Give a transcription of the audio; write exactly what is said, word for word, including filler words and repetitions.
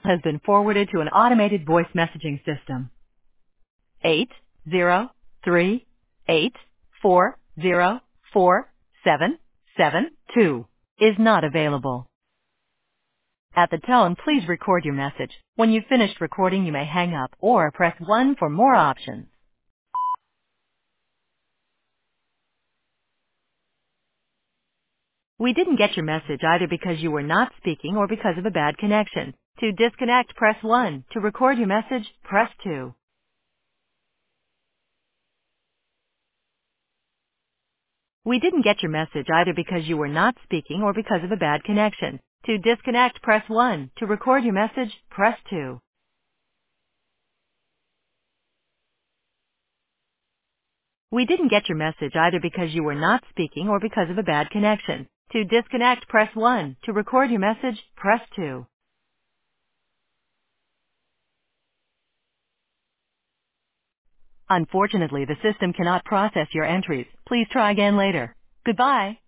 has been forwarded to an automated voice messaging system. Eight zero three eight four zero four seven seven two is not available. At the tone, please record your message. When you've finished recording, you may hang up or press one for more options. We didn't get your message either because you were not speaking or because of a bad connection. To disconnect, press one. To record your message, press two. We didn't get your message either because you were not speaking or because of a bad connection. To disconnect, press one. To record your message, press two. We didn't get your message either because you were not speaking or because of a bad connection. To disconnect, press one. To record your message, press two. Unfortunately, the system cannot process your entries. Please try again later. Goodbye.